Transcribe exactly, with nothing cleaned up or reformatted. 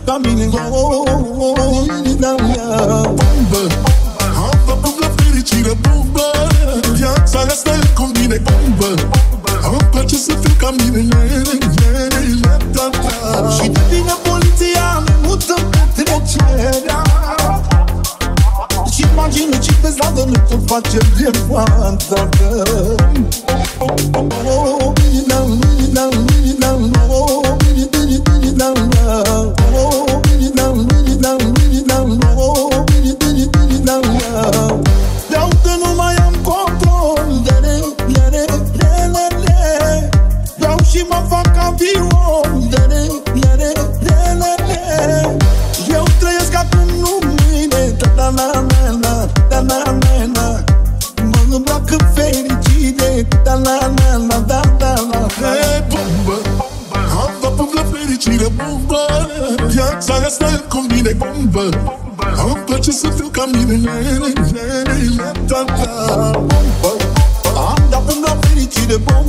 ca mine. Bombă, am făcut la fericire. Bombă, viața asta e cum bine. Bombă, îmi place să fiu ca mine. Și de bine poliția ne mută petrecerea. Și imagină ce pe zadă nu pot face de fața ta. Oh, bine, da, bine, da, bine, da, oh, bine, bine, bine, da, oh, bine, da, bine, da, bine, da, oh, bine, bine, bine, da. Vreau că nu mai am control, de-re, de-re, de-re. Vreau și mă fac avion, de-re, de-re, de-re. Eu trăiesc acum, nu mâine, da-da-na-na-na, da-na-na-na. Mă îmbracă fericire, da-na-na-na, da-da-na. Hey, bombă, am făcut la fericire. Bombă, viața asta e cum bine. Bombă, îmi place să fiu ca mine. Bombă, am dat până la fericire. Bombă,